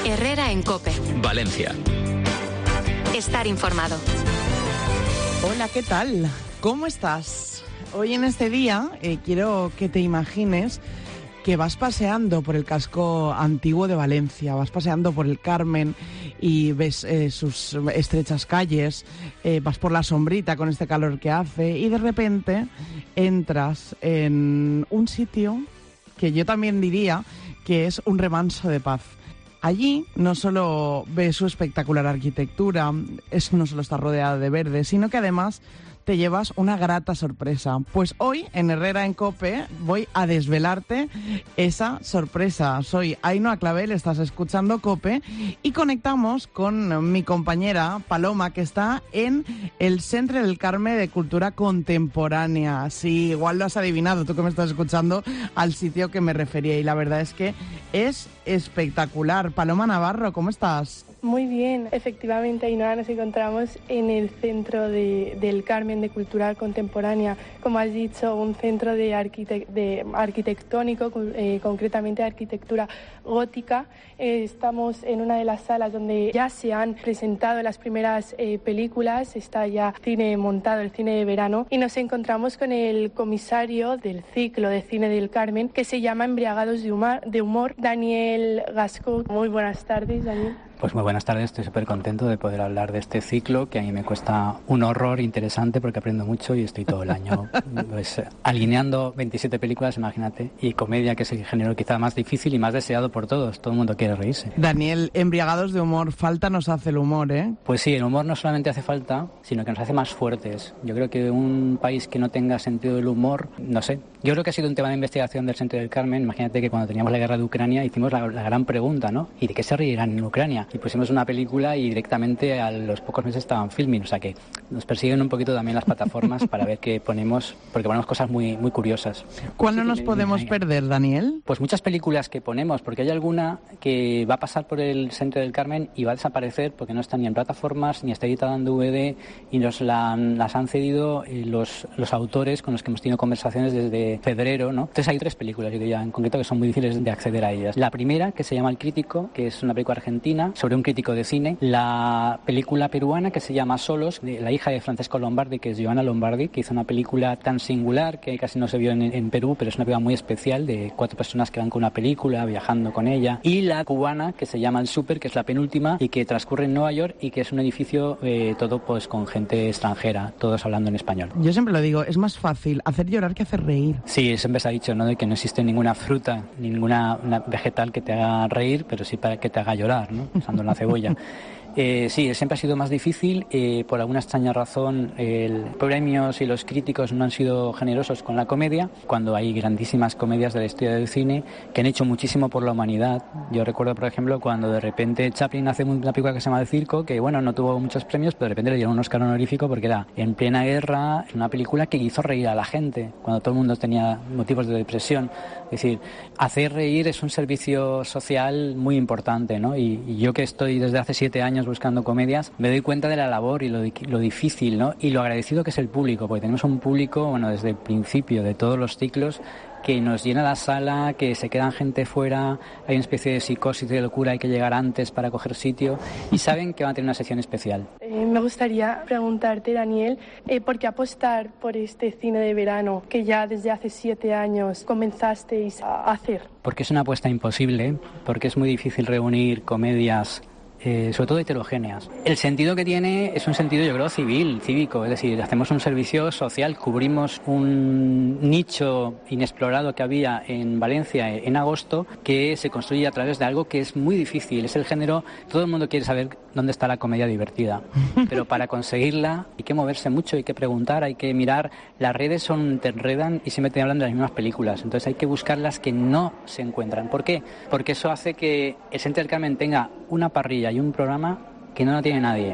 Herrera en COPE. Valencia. Estar informado. Hola, ¿qué tal? ¿Cómo estás? Hoy en este día quiero que te imagines que vas paseando por el casco antiguo de Valencia, vas paseando por el Carmen y ves sus estrechas calles, vas por la sombrita con este calor que hace y de repente entras en un sitio que yo también diría que es un remanso de paz. Allí no solo ves su espectacular arquitectura, no solo está rodeada de verde, sino que además te llevas una grata sorpresa. Pues hoy en Herrera en COPE voy a desvelarte esa sorpresa. Soy Ainhoa Clavel, estás escuchando COPE y conectamos con mi compañera Paloma, que está en el Centre del Carme de Cultura Contemporánea. Sí, igual lo has adivinado tú que me estás escuchando al sitio que me refería y la verdad es que es espectacular. Paloma Navarro, ¿cómo estás? Muy bien, efectivamente, Ainhoa, nos encontramos en el Centro del Carmen de Cultura Contemporánea, como has dicho, un centro de arquitectónico, concretamente de arquitectura gótica. Estamos en una de las salas donde ya se han presentado las primeras películas, está ya cine montado, el cine de verano, y nos encontramos con el comisario del ciclo de cine del Carmen, que se llama Embriagados de Humor, Daniel Gasco. Muy buenas tardes, Daniel. Pues muy buenas tardes, estoy súper contento de poder hablar de este ciclo que a mí me cuesta un horror interesante porque aprendo mucho y estoy todo el año pues, alineando 27 películas, imagínate, y comedia, que es el género quizá más difícil y más deseado por todos, todo el mundo quiere reírse. Daniel, Embriagados de Humor, falta nos hace el humor, ¿eh? Pues sí, el humor no solamente hace falta, sino que nos hace más fuertes. Yo creo que un país que no tenga sentido del humor, no sé, yo creo que ha sido un tema de investigación del Centro del Carmen. Imagínate que cuando teníamos la guerra de Ucrania hicimos la gran pregunta, ¿no? ¿Y de qué se reirán en Ucrania? Y pusimos una película y directamente a los pocos meses estaban filming, o sea que nos persiguen un poquito también las plataformas para ver qué ponemos, porque ponemos cosas muy, muy curiosas. ¿Cuál no nos podemos perder, Daniel? Pues muchas películas que ponemos, porque hay alguna que va a pasar por el Centro del Carmen y va a desaparecer porque no está ni en plataformas, ni está editada en DVD y las han cedido los autores con los que hemos tenido conversaciones desde febrero, ¿no? Entonces hay 3 películas, yo diría, en concreto, que son muy difíciles de acceder a ellas. La primera, que se llama El Crítico, que es una película argentina sobre un crítico de cine. La película peruana, que se llama Solos, de la hija de Francesco Lombardi, que es Joana Lombardi, que hizo una película tan singular que casi no se vio en Perú, pero es una película muy especial de 4 personas que van con una película, viajando con ella. Y la cubana, que se llama El Súper, que es la penúltima y que transcurre en Nueva York y que es un edificio todo pues con gente extranjera, todos hablando en español. Yo siempre lo digo, es más fácil hacer llorar que hacer reír. Sí, siempre se ha dicho, ¿no?, de que no existe ninguna fruta, ninguna vegetal que te haga reír, pero sí para que te haga llorar, ¿no? Usando la cebolla. Sí, siempre ha sido más difícil. Por alguna extraña razón, los premios y los críticos no han sido generosos con la comedia, cuando hay grandísimas comedias de la historia del cine que han hecho muchísimo por la humanidad. Yo recuerdo, por ejemplo, cuando de repente Chaplin hace una película que se llama El Circo, que bueno, no tuvo muchos premios, pero de repente le dieron un Oscar honorífico porque era en plena guerra, una película que hizo reír a la gente, cuando todo el mundo tenía motivos de depresión. Es decir, hacer reír es un servicio social muy importante, ¿no? Y yo, que estoy desde hace 7 años buscando comedias, me doy cuenta de la labor y lo difícil, ¿no? Y lo agradecido que es el público, porque tenemos un público, bueno, desde el principio de todos los ciclos, que nos llena la sala, que se quedan gente fuera, hay una especie de psicosis de locura, hay que llegar antes para coger sitio y saben que van a tener una sección especial. Me gustaría preguntarte, Daniel, ¿por qué apostar por este cine de verano que ya desde hace 7 años comenzasteis a hacer? Porque es una apuesta imposible, porque es muy difícil reunir comedias sobre todo heterogéneas. El sentido que tiene es un sentido, yo creo, cívico, es decir, hacemos un servicio social, cubrimos un nicho inexplorado que había en Valencia en agosto, que se construye a través de algo que es muy difícil, es el género, todo el mundo quiere saber dónde está la comedia divertida, pero para conseguirla hay que moverse mucho, hay que preguntar, hay que mirar, las redes te enredan y siempre te hablan de las mismas películas, entonces hay que buscar las que no se encuentran. ¿Por qué? Porque eso hace que el Centro del Carmen tenga una parrilla y un programa que no lo tiene nadie.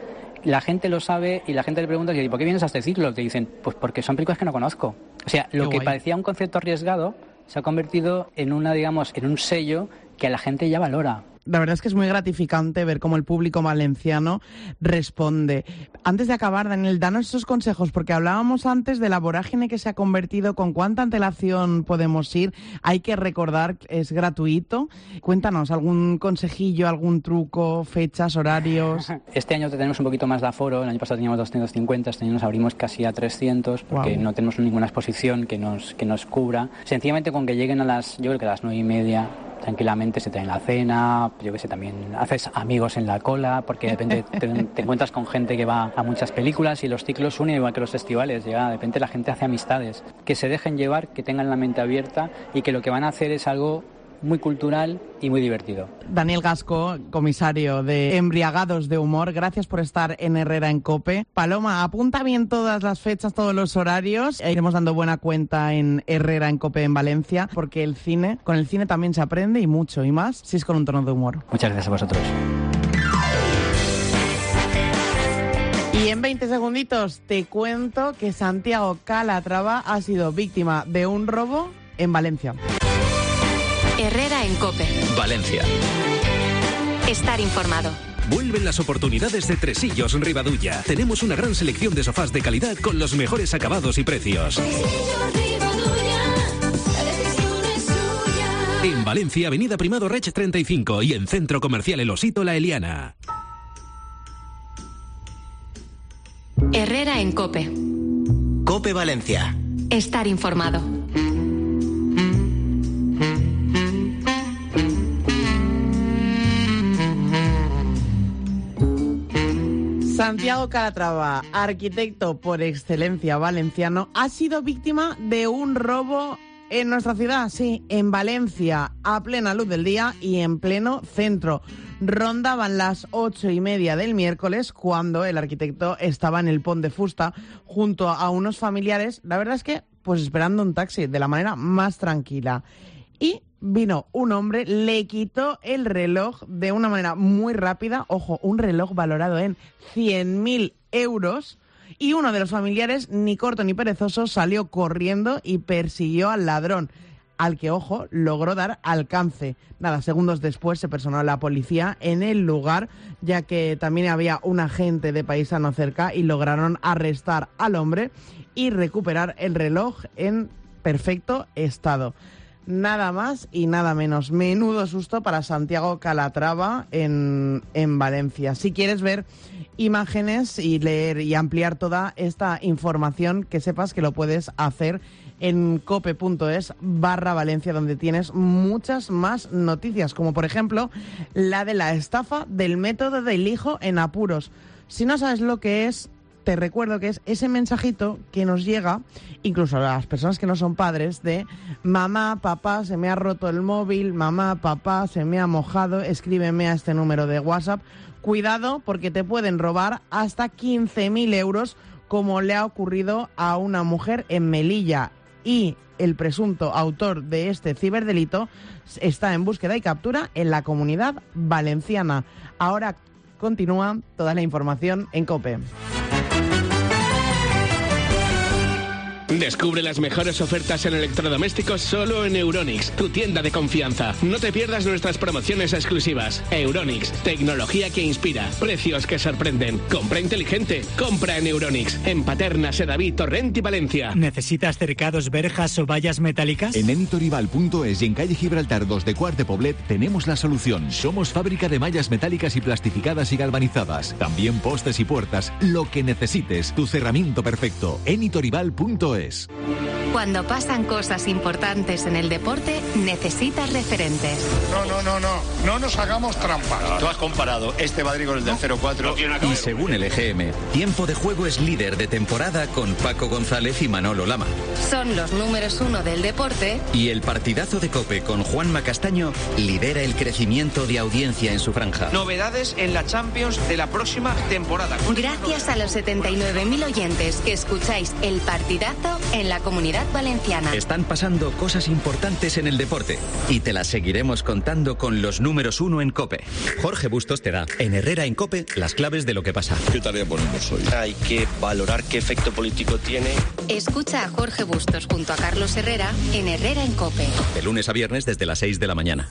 La gente lo sabe y la gente le pregunta, ¿por qué vienes a este ciclo? Te dicen, pues porque son películas que no conozco. O sea, lo que parecía un concepto arriesgado se ha convertido en en un sello que la gente ya valora. la verdad es que es muy gratificante ver cómo el público valenciano responde. Antes de acabar, Daniel, danos esos consejos, porque hablábamos antes de la vorágine que se ha convertido, con cuánta antelación podemos ir. Hay que recordar que es gratuito. Cuéntanos, algún consejillo, algún truco, fechas, horarios. Este año tenemos un poquito más de aforo. El año pasado teníamos 250, este año nos abrimos casi a 300, porque no tenemos ninguna exposición que nos cubra. Sencillamente con que lleguen yo creo que a las 9:30, tranquilamente se traen la cena, yo que sé, también haces amigos en la cola, porque de repente te encuentras con gente que va a muchas películas y los ciclos unen igual que los festivales, de repente la gente hace amistades, que se dejen llevar, que tengan la mente abierta y que lo que van a hacer es algo muy cultural y muy divertido. Daniel Gasco, comisario de Embriagados de Humor, gracias por estar en Herrera en COPE. Paloma, apunta bien todas las fechas, todos los horarios. Iremos dando buena cuenta en Herrera en COPE en Valencia, porque con el cine también se aprende y mucho, y más si es con un tono de humor. Muchas gracias a vosotros. Y en 20 segunditos te cuento que Santiago Calatrava ha sido víctima de un robo en Valencia. Herrera en COPE. Valencia. Estar informado. Vuelven las oportunidades de Tresillos Ribadulla. Tenemos una gran selección de sofás de calidad con los mejores acabados y precios. En Valencia, Avenida Primado Reig 35 y en Centro Comercial El Osito La Eliana. Herrera en COPE. COPE Valencia. Estar informado. Santiago Calatrava, arquitecto por excelencia valenciano, ha sido víctima de un robo en nuestra ciudad, sí, en Valencia, a plena luz del día y en pleno centro. Rondaban las 8:30 del miércoles cuando el arquitecto estaba en el Pont de Fusta junto a unos familiares, la verdad es que pues esperando un taxi de la manera más tranquila. Y vino un hombre, le quitó el reloj de una manera muy rápida, ojo, un reloj valorado en 100.000 euros, y uno de los familiares, ni corto ni perezoso, salió corriendo y persiguió al ladrón, al que, ojo, logró dar alcance. Nada, segundos después se personó la policía en el lugar, ya que también había un agente de paisano cerca y lograron arrestar al hombre y recuperar el reloj en perfecto estado. Nada más y nada menos. Menudo susto para Santiago Calatrava en Valencia. Si quieres ver imágenes y leer y ampliar toda esta información, que sepas que lo puedes hacer en cope.es/Valencia, donde tienes muchas más noticias, como por ejemplo la de la estafa del método del hijo en apuros. Si no sabes lo que es, te recuerdo que es ese mensajito que nos llega, incluso a las personas que no son padres, de mamá, papá, se me ha roto el móvil, mamá, papá, se me ha mojado, escríbeme a este número de WhatsApp. Cuidado, porque te pueden robar hasta 15.000 euros, como le ha ocurrido a una mujer en Melilla. Y el presunto autor de este ciberdelito está en búsqueda y captura en la Comunidad Valenciana. Ahora continúa toda la información en COPE. Descubre las mejores ofertas en electrodomésticos solo en Euronics, tu tienda de confianza. No te pierdas nuestras promociones exclusivas. Euronics, tecnología que inspira, precios que sorprenden. Compra inteligente, compra en Euronics. En Paterna, Sedaví, Torrent y Valencia. ¿Necesitas cercados, verjas o vallas metálicas? En enitorival.es y en calle Gibraltar 2 de Quart de Poblet tenemos la solución. Somos fábrica de mallas metálicas y plastificadas y galvanizadas. También postes y puertas. Lo que necesites, tu cerramiento perfecto. Enitorival.es. Cuando pasan cosas importantes en el deporte, necesitas referentes. No nos hagamos trampas. Tú has comparado este Madrid con el del 0-4. Y según el EGM, Tiempo de Juego es líder de temporada con Paco González y Manolo Lama. Son los números 1 del deporte. Y el partidazo de COPE con Juanma Castaño lidera el crecimiento de audiencia en su franja. Novedades en la Champions de la próxima temporada. Gracias a los 79.000 oyentes que escucháis el partidazo en la Comunidad Valenciana. Están pasando cosas importantes en el deporte y te las seguiremos contando con los números 1 en COPE. Jorge Bustos te da en Herrera en COPE las claves de lo que pasa. ¿Qué tarea ponemos hoy? Hay que valorar qué efecto político tiene. Escucha a Jorge Bustos junto a Carlos Herrera en Herrera en COPE. De lunes a viernes desde las 6 de la mañana.